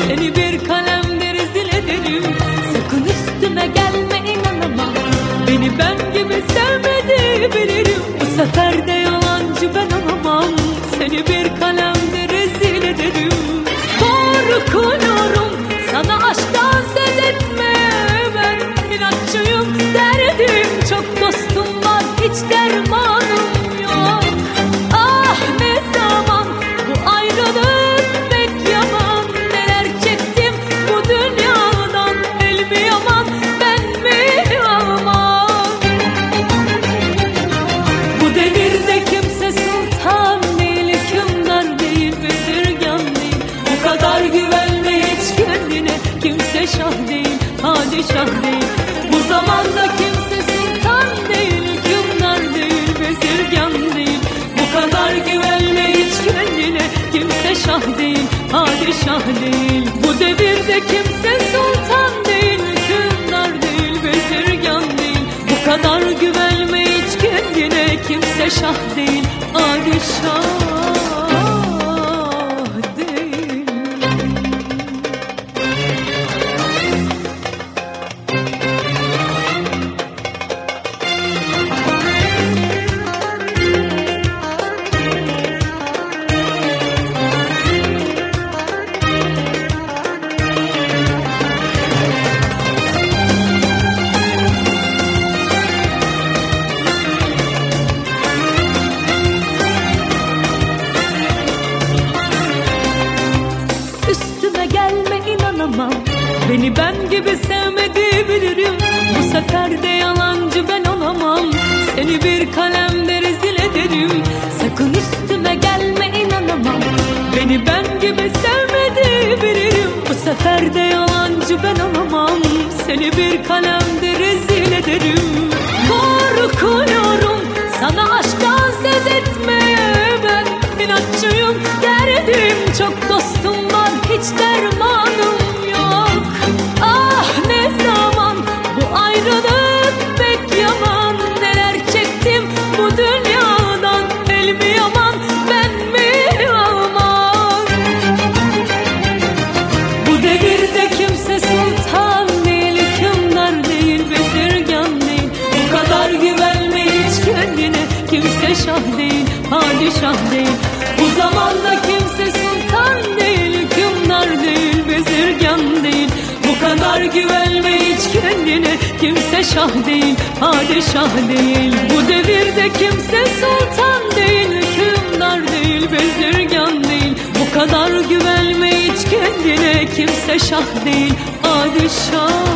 Seni bir kalemde rezil ederim. Sakın üstüme gelme, inanamam. Beni ben gibi sevmedi bilirim. Bu sefer de yalancı ben olamam. Seni bir kalemde rezil ederim. Korkuyorum sana aşktan söz etmeye. Ben inatçıyım, derdim çok, dostum var, hiç dermanım yok. Ah ne zaman bu ayrılık pek yaman. Neler çektim bu dünyadan, el mi yaman ben mi yaman. Bu devirde kimse sultan değil, hükümdar değil, bezirgan değil. Bu kadar güvenme hiç kendine, kimse şah değil, padişah değil. Bu zamanda kimse sultan değil, hükümdar değil, bezirgan değil. Bu kadar güvenme hiç kendine, kimse şah değil, padişah değil. Bu devirde kimse sultan değil, hükümdar değil, bezirgan değil. Bu kadar güvenme hiç kendine, kimse şah değil, padişah değil. Üstüme gelme, inanamam. Beni ben gibi sevmedi bilirim. Bu sefer de yalancı ben olamam. Seni bir kalemde rezil ederim. Sakın üstüme gelme, inanamam. Beni ben gibi sevmedi bilirim. Bu sefer de yalancı ben olamam. Seni bir kalemde rezil ederim. Korkuyorum sana aşktan söz etmeye. Ben inatçıyım, derdim çok, dostum var, hiç dermanım yok. Ah ne zaman bu ayrılık pek yaman. Neler çektim bu dünyadan, el mi yaman ben mi yaman. Bu devirde kimse sultan değil, hükümdar değil, bezirgan değil. Bu kadar güvenme hiç kendine, kimse şah değil, padişah değil. Bu zamanda kimse sultan değil, hükümdar değil, bezirgan değil. Bu kadar güvenme hiç kendine, kimse şah değil, padişah değil. Bu devirde kimse sultan değil, hükümdar değil, bezirgan değil. Bu kadar güvenme hiç kendine, kimse şah değil, padişah